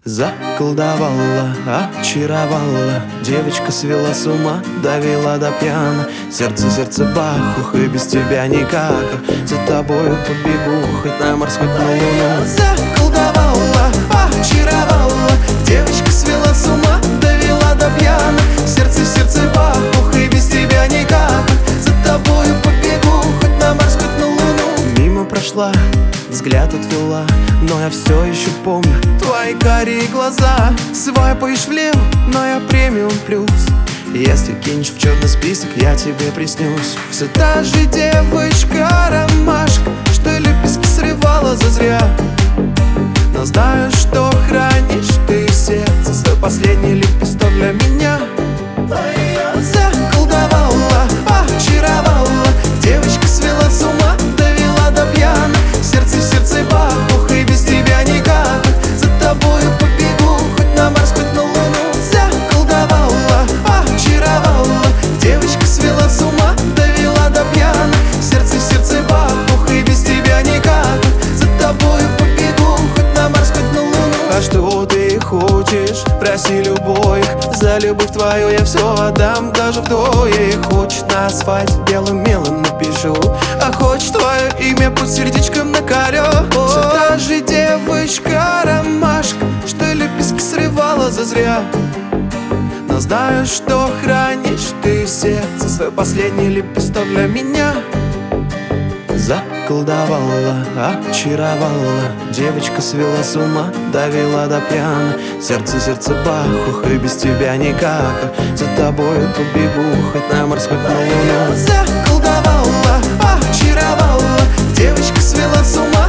Заколдовала, очаровала, девочка свела с ума, довела до пьяна. Сердце бах, ух, и без тебя никак. За тобою побегу, хоть на Марс, хоть на Луну. Заколдовала, очаровала, девочка свела с ума, довела до пьяна. Сердце бах, ух, и без тебя никак. За тобою побегу, хоть на Марс, хоть на Луну. Мимо прошла, взгляд отвела, но я все еще помню твои карие глаза. Свайпаешь влево, но я премиум плюс. Если кинешь в черный список, я тебе приснюсь. Все та же девочка-ромашка, что лепестки срывала зазря. Но знаю, что хранишь ты в сердце свой последний лепесток для меня. Заколдовала, очаровала, девочка свела с ума, довела до пьяна. Сердце бах, ух, и без тебя никак. За тобою побегу, хоть на Марс, хоть на Луну. Заколдовала, очаровала, девочка свела с ума, довела до пьяна. Сердце бах, ух, и без тебя никак. За тобою побегу, хоть на Марс, хоть на Луну. А что ты хочешь? Проси любовь. За любовь твою я все отдам, даже вдвое. Хочешь на асфальт белым мелом напишу, а хочешь твое имя под сердечком накорю. Все та же девочка-ромашка, что лепестки срывала зазря. Но знаю, что хранишь ты в сердце свой последний лепесток для меня. Заколдовала, очаровала, девочка свела с ума, довела до пьяна. Сердце бах, ух, и без тебя никак. За тобою побегу, хоть на Марс, хоть на Луну. Заколдовала, очаровала, девочка свела с ума,